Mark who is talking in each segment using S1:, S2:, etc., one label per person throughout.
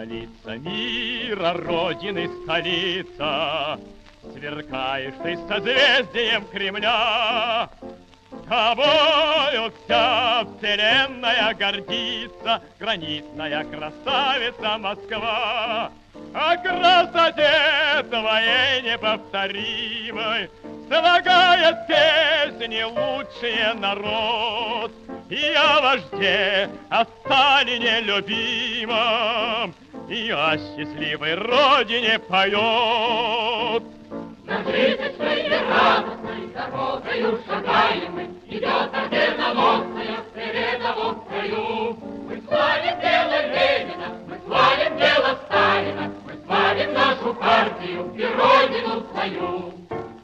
S1: Столица мира, Родины столица, сверкаешь ты созвездием Кремля. Тобою вся вселенная гордится, гранитная красавица Москва. О красоте твоей неповторимой слагает песни лучшие народ. И о вожде, о Сталине любимом, и о счастливой родине поет.
S2: На жизненной и радостной дорогою шагаем мы, идет орденоносная в передовом строю. Мы славим дело Ленина, мы славим дело Сталина, мы славим нашу партию и родину свою.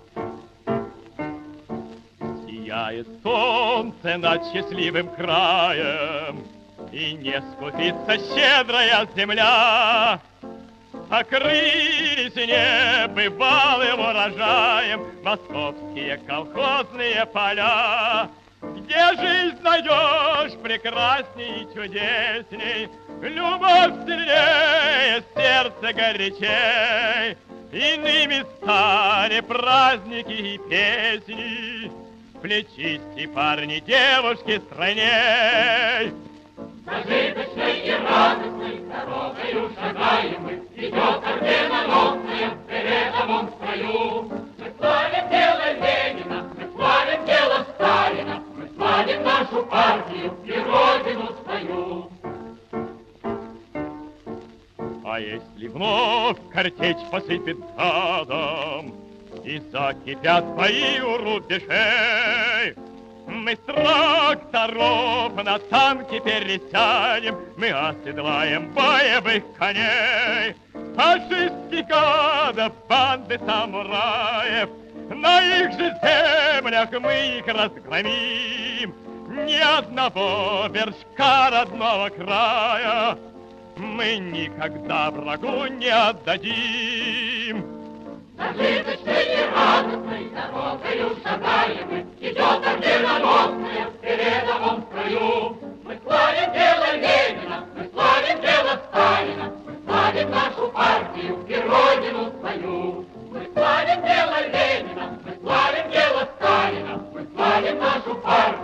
S1: Сияет солнце над счастливым краем, и не скупится щедрая земля. Покрылись небывалым урожаем московские колхозные поля. Где жизнь найдешь прекрасней и чудесней, любовь сильнее, сердце горячей. Иными стали праздники и песни, плечисти парни, девушки стройней.
S2: Зажиточной и радостной дорогою шагаем мы, идет орденоносная в передовом строю. Мы славим дело Ленина, мы славим дело Сталина, мы славим нашу партию и родину свою.
S1: А если вновь картечь посыпет гадом и закипят бои у рубежей, мы с тракторов на танки пересядем, мы оседлаем боевых коней. Фашистские гады, банды самураев, на их же землях мы их разгромим. Ни одного вершка родного края мы никогда врагу не отдадим.
S2: Зажиточной и радостной дорогою шагаем мы, идет орденоносная в передовом строю. Мы славим дело Ленина, мы славим дело Сталина, мы славим нашу партию и родину свою. Мы славим дело Ленина, мы славим дело Сталина, мы славим нашу партию.